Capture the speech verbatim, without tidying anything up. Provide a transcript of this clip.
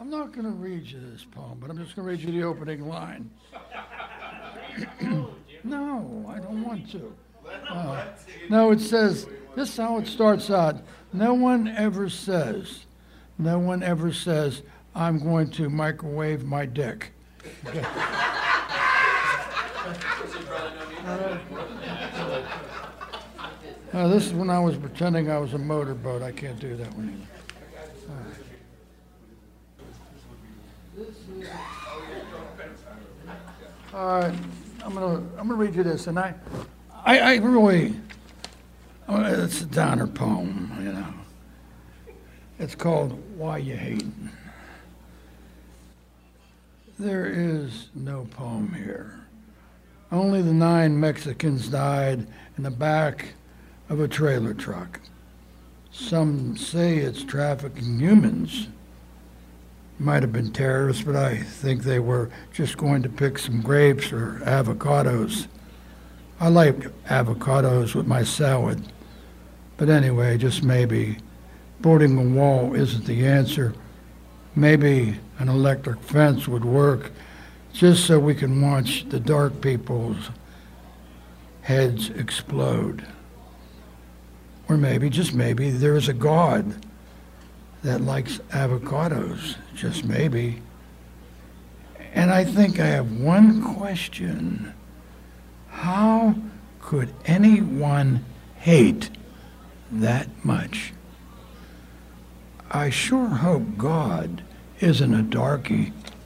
I'm not going to read you this poem, but I'm just going to read you the opening line. No, I don't want to. Uh, no, it says, this is how it starts out. No one ever says, no one ever says, I'm going to microwave my dick. Okay. Uh, this is when I was pretending I was a motorboat. I can't do that one either. Uh, all right, I'm gonna I'm gonna read you this, and I I, I really oh, it's a downer poem, you know. It's called "Why You Hatin'." There is no poem here. Only the nine Mexicans died in the back of a trailer truck. Some say it's trafficking humans. Might have been terrorists, but I think they were just going to pick some grapes or avocados. I like avocados with my salad. But anyway, just maybe, boarding a wall isn't the answer. Maybe an electric fence would work just so we can watch the dark people's heads explode. Or maybe, just maybe, there is a God that likes avocados, just maybe. And I think I have one question. How could anyone hate that much? I sure hope God isn't a darky.